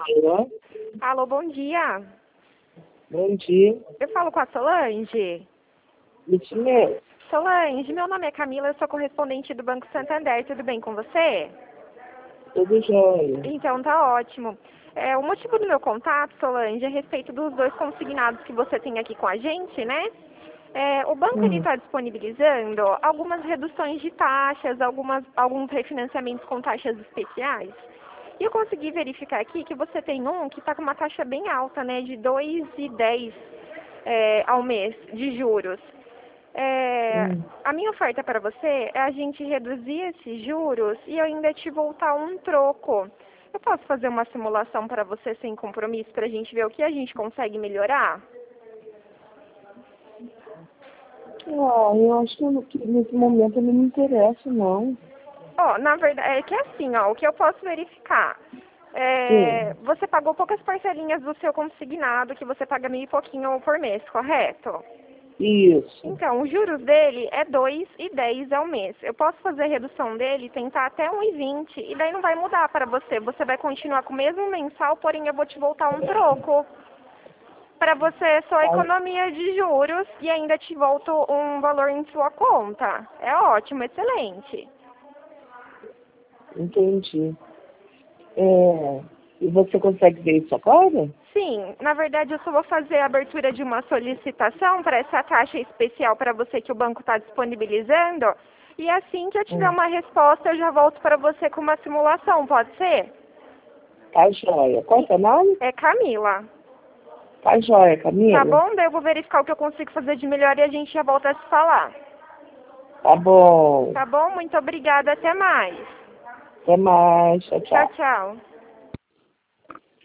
Alô? Alô, bom dia. Bom dia. Eu falo com a Solange. Isso mesmo. Solange, meu nome é Camila, eu sou correspondente do Banco Santander. Tudo bem com você? Tudo jóia. Então tá ótimo. O motivo do meu contato, Solange, é a respeito dos 2 consignados que você tem aqui com a gente, né? O banco está disponibilizando algumas reduções de taxas, alguns refinanciamentos com taxas especiais. E eu consegui verificar aqui que você tem um que está com uma taxa bem alta, né? De 2,10 ao mês de juros. A minha oferta para você é a gente reduzir esses juros e eu ainda te voltar um troco. Eu posso fazer uma simulação para você sem compromisso para a gente ver o que a gente consegue melhorar? Eu acho que nesse momento ele não me interessa, não. Na verdade, é que assim, o que eu posso verificar? Sim. Você pagou poucas parcelinhas do seu consignado, que você paga 1.000 e pouquinho por mês, correto? Isso. Então, os juros dele é 2,10 ao mês. Eu posso fazer a redução dele, tentar até 1,20, e daí não vai mudar para você. Você vai continuar com o mesmo mensal, porém eu vou te voltar um troco. Para você é só economia de juros e ainda te volto um valor em sua conta. É ótimo, excelente. Entendi. E você consegue ver isso agora? Sim, na verdade eu só vou fazer a abertura de uma solicitação para essa taxa especial para você que o banco está disponibilizando. E assim que eu tiver uma resposta, eu já volto para você com uma simulação, pode ser? Tá jóia. Qual é o seu nome? É Camila. Tá jóia, Camila. Tá bom? Daí eu vou verificar o que eu consigo fazer de melhor e a gente já volta a se falar. Tá bom. Tá bom? Muito obrigada. Até mais. Até mais. Tchau, Tchau, tchau. tchau.